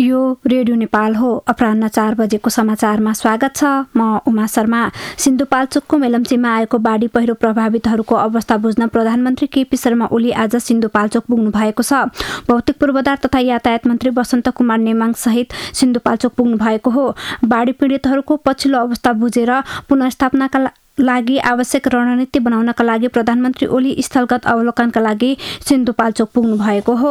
यो रेडियो नेपाल हो। अपराह्न 4 बजेको समाचारमा स्वागत छ। म उमा शर्मा। सिन्धुपाल्चोकको मेलम्चीमा आएको बाढी पहिरो प्रभावितहरूको अवस्था बुझ्न प्रधानमन्त्री केपी शर्मा ओली आज सिन्धुपाल्चोक पुग्नु भएको छ। भौतिक पूर्वाधार तथा यातायात मन्त्री वसन्त कुमार नेमाङ सहित सिन्धुपाल्चोक पुग्नु भएको हो। बाढी पीडितहरूको पछिल्लो अवस्था बुझेर पुनर्स्थापनाका लागि आवश्यक रणनीति बनाउनका लागि प्रधानमन्त्री ओली स्थलगत अवलोकनका लागि सिन्धुपाल्चोक पुग्नु भएको हो।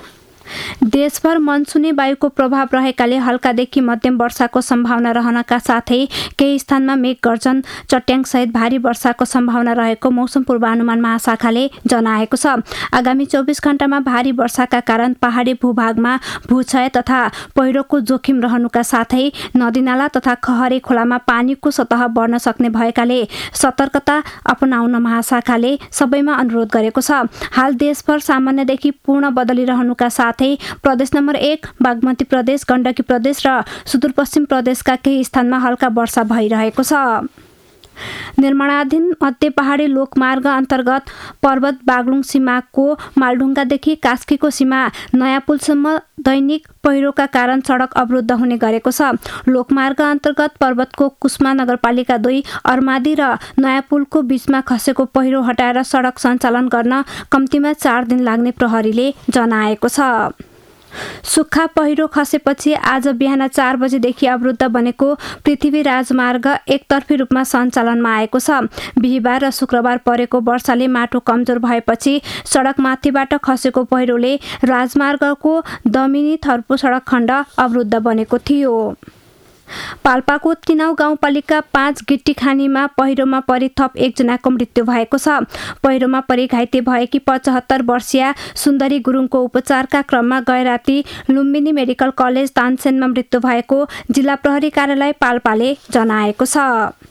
देशभर मनसुनी वायुको प्रभाव रहेकाले हल्कादेखि मध्यम वर्षाको सम्भावना रहनका साथै केही स्थानमा मेघ गर्जन चट्याङसहित भारी वर्षाको सम्भावना रहेको मौसम पूर्वानुमान महाशाखाले जनाएको छ। आगामी 24 घण्टामा भारी वर्षाका कारण पहाडी भूभागमा भूक्षय तथा पहिरोको जोखिम रहनुका साथै नदीनाला तथा खहरे खोलामा पानीको सतह बढ्न सक्ने भएकाले सतर्कता अपनाउन महाशाखाले सबैमा अनुरोध गरेको छ। हाल देशभर सामान्यदेखि पूर्ण बदलिरहनुका साथ प्रदेश नम्बर 1 बागमती प्रदेश, गण्डकी प्रदेश र सुदूरपश्चिम प्रदेशका केही स्थानमा हल्का वर्षा भइरहेको छ। निर्माणाधीन मध्य पहाडी लोकमार्ग अन्तर्गत पर्वत बागलुङ सीमाको मालढुङ्गादेखि कास्कीको सीमा नयाँ पुलसम्म दैनिक पहिरोका कारण सडक अवरुद्ध हुने गरेको छ। लोकमार्ग अन्तर्गत पर्वतको कुस्मा नगरपालिका 2 अर्मादी र नयाँ पुलको बीचमा खसेको पहिरो हटाएर सडक सञ्चालन गर्न कम्तीमा 4 दिन लाग्ने प्रहरीले जनाएको छ। सुक्खा पहिरो खसेपछि आज बिहान 4 बजेदेखि अवरुद्ध बनेको पृथ्वी राजमार्ग एकतर्फी रूपमा सञ्चालनमा आएको छ। बिहिबार र शुक्रबार परेको वर्षाले माटो कमजोर भएपछि सडकमाथिबाट खसेको पहिरोले राजमार्गको दमिनी थर्पो सडक खण्ड अवरुद्ध बनेको थियो। पाल्पाको तिनाउ गाउँपालिका 5 गिट्टीखानीमा पहिरोमा परि थप 1 जनाको मृत्यु भएको छ। पहिरोमा परि घाइते भएकी 75 वर्षीय सुन्दरी गुरुङको उपचारका क्रममा गैराती लुम्बिनी मेडिकल कलेज तानसेनमा मृत्यु भएको जिल्ला प्रहरी कार्यालय पाल्पाले जनाएको छ।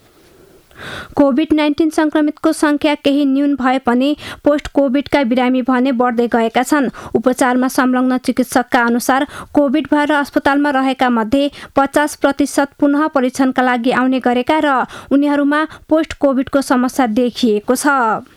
कोभिड-19 संक्रमितको संख्या केही न्यून भए पनि पोस्ट कोभिडका बिरामी भने बढ्दै गएका छन्। उपचारमा संलग्न चिकित्सकका अनुसार कोभिड भएर अस्पतालमा रहेका मध्ये 50% पुनः परीक्षणका लागि आउने गरेका र उनीहरूमा पोस्ट कोभिडको समस्या देखिएको छ।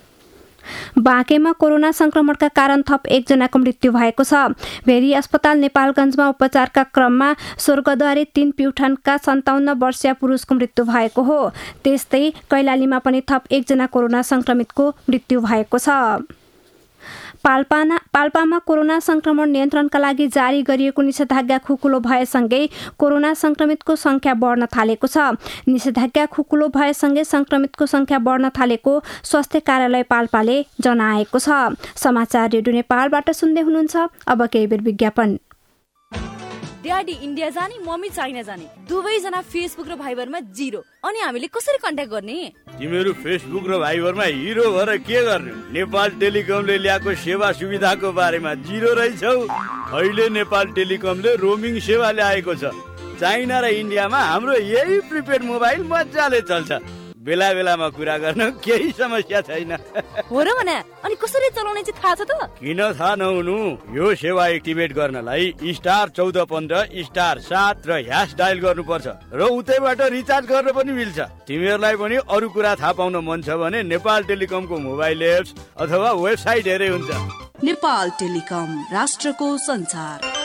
बाँकेमा कोरोना संक्रमणका कारण थप 1 जनाको मृत्यु भएको छ। भेरी अस्पताल नेपालगञ्जमा उपचारका क्रममा स्वर्गद्वारी 3 प्युठानका 57 वर्षीय पुरुषको मृत्यु भएको हो। त्यस्तै कैलालीमा पनि थप 1 जना कोरोना संक्रमितको मृत्यु भएको छ। पाल्पामा कोरोना संक्रमण नियन्त्रणका लागि जारी गरिएको निषेधाज्ञा खुकुलो भएसँगै कोरोना संक्रमितको संख्या बढ्न थालेको छ। निषेधाज्ञा खुकुलो भएसँगै संक्रमितको संख्या बढ्न थालेको स्वास्थ्य कार्यालय पाल्पाले जनाएको छ। समाचार रेडियो नेपालबाट सुन्दै हुनुहुन्छ। अब केही बेर विज्ञापन। ड्याडी इन्डिया जाने, मम्मी चाइना जाने, दुवैजना फेसबुक र भाइबरमा 0। अनि हामीले कसरी कन्ट्याक्ट गर्ने? तिमीहरू फेसबुक र भाइबरमा हिरो भएर के गर्ने? नेपाल टेलिकमले ल्याएको सेवा सुविधाको बारेमा 0 रहेछौ। अहिले नेपाल टेलिकमले रोमिङ सेवा ल्याएको छ। चाइना र इन्डियामा हाम्रो यही प्रिपेड मोबाइल मजाले चल्छ। बेला बेलामा कुरा गर्न केही समस्या छैन। हो र भने अनि कसरी चलाउने चाहिँ थाहा छ त? किन थाहा नहुनु? यो सेवा एक्टिभेट गर्नलाई *1415 *7 र # डायल गर्नुपर्छ र उतैबाट रिचार्ज गर्न पनि मिल्छ। तिमीहरूलाई पनि अरू कुरा थाहा पाउन मन छ भने नेपाल टेलिकमको मोबाइल एप्स अथवा वेबसाइट हेरे हुन्छ। नेपाल टेलिकम, राष्ट्रको संचार।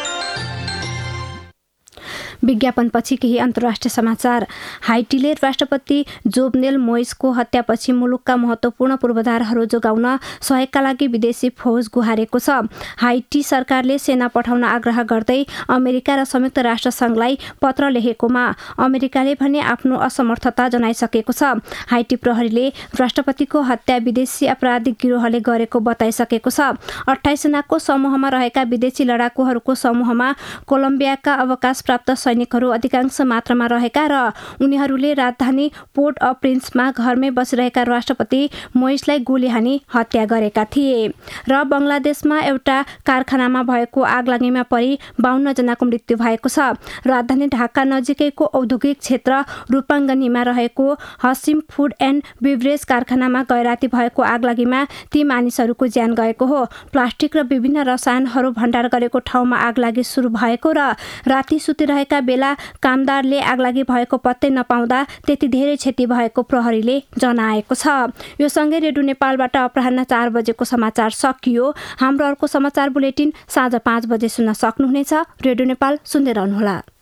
विज्ञापनपछि केही अन्तर्राष्ट्रिय समाचार। हाइटीले राष्ट्रपति जोभनेल मोइसको हत्यापछि मुलुकका महत्त्वपूर्ण पूर्वाधारहरू जोगाउन सहयोगका लागि विदेशी फौज गुहारेको छ। हाइटी सरकारले सेना पठाउन आग्रह गर्दै अमेरिका र संयुक्त राष्ट्र सङ्घलाई पत्र लेखेकोमा अमेरिकाले भने आफ्नो असमर्थता जनाइसकेको छ। हाइटी प्रहरीले राष्ट्रपतिको हत्या विदेशी आपराधिक गिरोहले गरेको बताइसकेको छ। 28 जनाको समूहमा रहेका विदेशी लडाकुहरूको समूहमा कोलम्बियाका अवकाश प्राप्त सैनिकहरू अधिकांश मात्रामा रहेका र उनीहरूले राजधानी पोर्ट अफ प्रिन्समा घरमै बसिरहेका राष्ट्रपति मोइसलाई गोली हानी हत्या गरेका थिए। र बङ्गलादेशमा एउटा कारखानामा भएको आगलागीमा परि 52 जनाको मृत्यु भएको छ। राजधानी ढाका नजिकैको औद्योगिक क्षेत्र रूपाङ्गनीमा रहेको हसिम फुड एन्ड बिभरेज कारखानामा गैराती भएको आगलागीमा ती मानिसहरूको ज्यान गएको हो। प्लास्टिक र विभिन्न रसायनहरू भण्डार गरेको ठाउँमा आगलागी सुरु भएको र राति सुतिरहेका बेला कामदारले आगलागी भएको पत्तै नपाउँदा त्यति धेरै क्षति भएको प्रहरीले जनाएको छ। यो सँगै रेडियो नेपालबाट अपराह्न 4 बजेको समाचार सकियो। हाम्रो अर्को समाचार बुलेटिन साँझ 5 बजे सुन्न सक्नुहुनेछ। रेडियो नेपाल सुन्दै रहनुहोला।